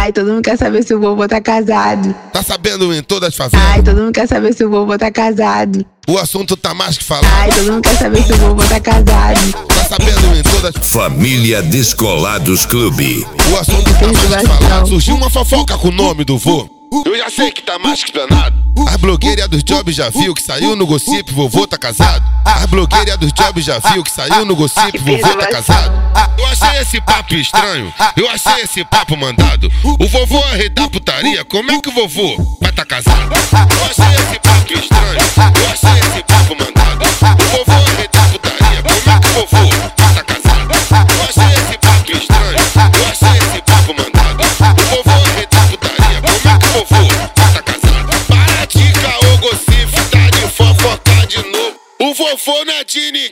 Ai, todo mundo quer saber se o vovô tá casado. Tá sabendo em todas as favelas? Ai, todo mundo quer saber se o vovô tá casado. O assunto tá mais que falado. Ai, todo mundo quer saber se o vovô tá casado. Tá sabendo em todas as... Família Descolados Clube. O assunto tá mais que falado. Surgiu uma fofoca com o nome do vô. Eu já sei que tá mais que explanado. As blogueiras dos jobs já viu que saiu no gossip, vovô tá casado. As blogueiras dos jobs já viu que saiu no gossip, vovô tá casado. Eu achei esse papo estranho, eu achei esse papo mandado. O vovô é rei da putaria, como é que o vovô vai tá casado? Eu achei esse papo estranho, eu achei esse papo mandado. O vovô é rei da putaria, como é que o vovô vai tá casado? Eu achei esse papo estranho, eu achei esse papo mandado. O vovô é rei da putaria, como é que o vovô vai tá casado? Para de caô, gossip, tá de fofoca de novo. O vovô não é de ninguém,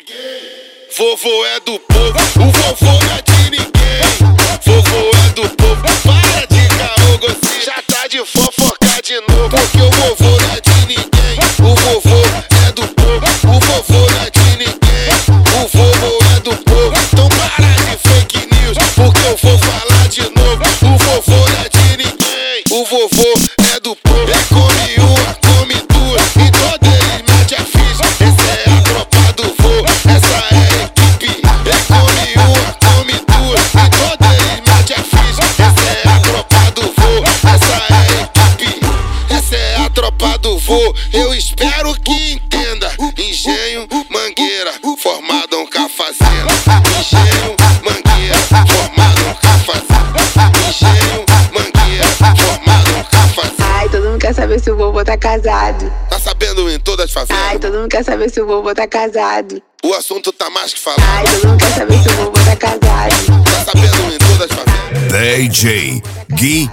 vovô é do povo. O vovô não é de ninguém, vovô é do povo. Para de caô, gossip, já tá de fofoca de novo. Porque o vovô não é de ninguém, o vovô é do povo. O vovô não é de ninguém, o vovô é do povo. Então para de fake news, porque eu vou falar de novo. O vovô não é de ninguém, o vovô é do povo. É come uma, come duas, e toda ele mete a ficha. Essa é a tropa do vô, essa é a equipe. É come uma, come duas, e toda ele mete a ficha. Essa é a tropa do vô, essa é a equipe. Essa é a tropa do vô, eu espero que entenda. Engenho, Mangueira, formado com a fazenda. Engenho, Mangueira, formado com a fazenda. Engenho, Mangueira, formado com a fazenda. Ai, todo mundo quer saber se o vovô tá casado. Tá sabendo em todas as favelas? Ai, todo mundo quer saber se o vovô tá casado. O assunto tá mais que falado. Ai, todo mundo quer saber se o vovô tá casado. Tá sabendo em todas as favelas? DJ Gui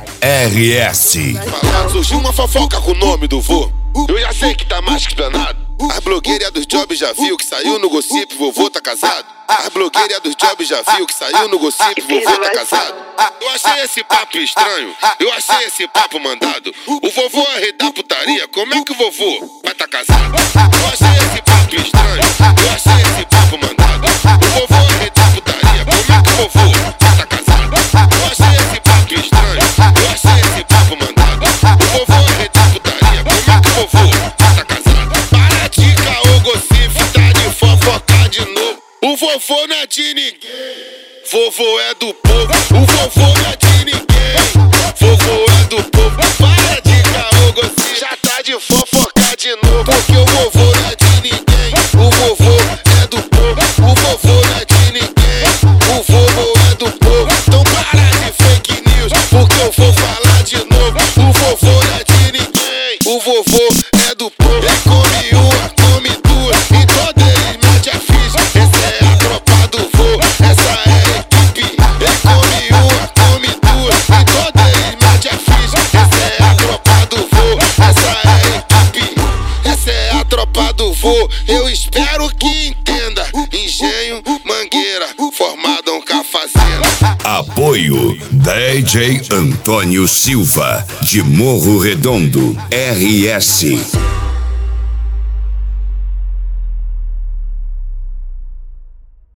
RS. Falado. Surgiu uma fofoca com o nome do vô. Eu já sei que tá mais que explanado. As blogueiras dos jobs já viu que saiu no gossip, vovô tá casado. As blogueiras dos jobs já viu que saiu no gossip, vovô tá casado. Eu achei esse papo estranho, eu achei esse papo mandado. O vovô é rei da putaria, como é que o vovô vai tá casado? Eu achei esse papo estranho, eu achei esse papo mandado. O vovô é rei da putaria, como é que o vovô vai tá casado? Eu achei esse papo estranho, eu achei esse papo mandado. O vovô é rei da putaria, como é que o vovô vai tá casado? Para de caô, gossip, tá de fofoca de novo. O vovô não é de ninguém, vovô é do povo. O vovô não é de ninguém, vovô é do povo. Para de caô, gossip, já tá de fofoca de novo. Porque o vovô não é de ninguém, o vovô é do povo. O vovô não é de ninguém, o vovô é do povo. Então para de fake news, porque eu vou falar de novo. O vovô não é de ninguém, o vovô é do povo. É come uma, come duas, e toda ele mete a ficha. Essa é a tropa do vô, essa é a equipe. É come uma, come duas, e toda ele mete a ficha. Essa é a tropa do vô, essa é a equipe. Essa é a tropa do vô, eu espero que entenda. Engenho, Mangueira, formado com a fazenda. Apoio DJ Antônio Silva, de Morro Redondo, RS.